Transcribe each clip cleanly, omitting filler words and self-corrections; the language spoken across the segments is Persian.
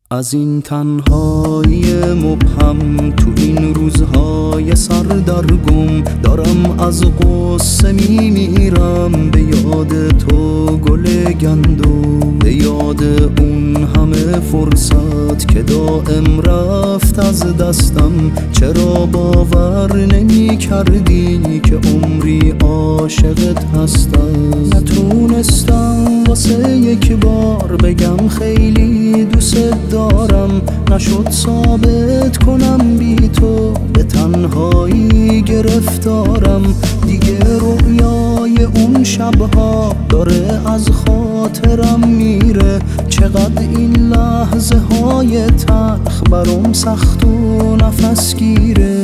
از این تنهایی مبهم تو این روزهای سردرگم دارم از قصه میمیرم، به یاد تو گل گندم، به یاد اون همه فرصت که دائم رفت از دستم. چرا باور نمی کردی که عمری عاشقت هستم؟ نتونستم واسه یک بار بگم خیلی دوست دارم، نشد ثابت کنم بی تو به تنهایی گرفتارم. دیگه رویای اون شبها داره از خاطرم میره، چقدر این لحظه های تلخ برام سخت و نفس گیره.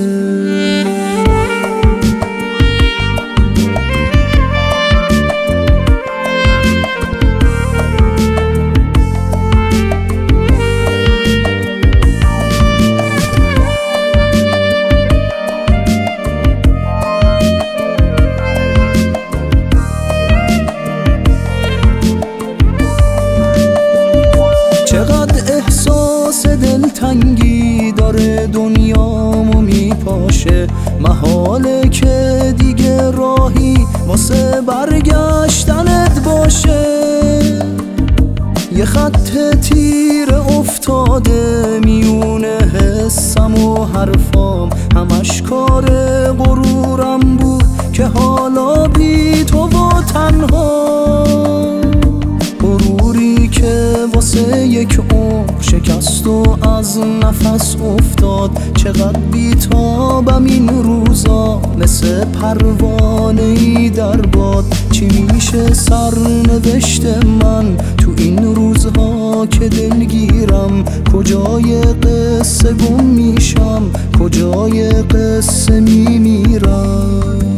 چقدر احساس دلتنگی داره دنیامو میپاشه، محاله که دیگه راهی واسه برگشتنت باشه. یه خط تیر افتاده میونه حسم و حرفام، همش کار غرورم بود که حالا بی تو و تنها. غروری که واسه یک عمر شکست و از نفس افتاد، چقدر بیتابم این روزا مثل پروانه‌ای در باد. چی میشه سرنوشت من تو این روزها که دلگیرم؟ کجای قصه گم میشم، کجای قصه میمیرم؟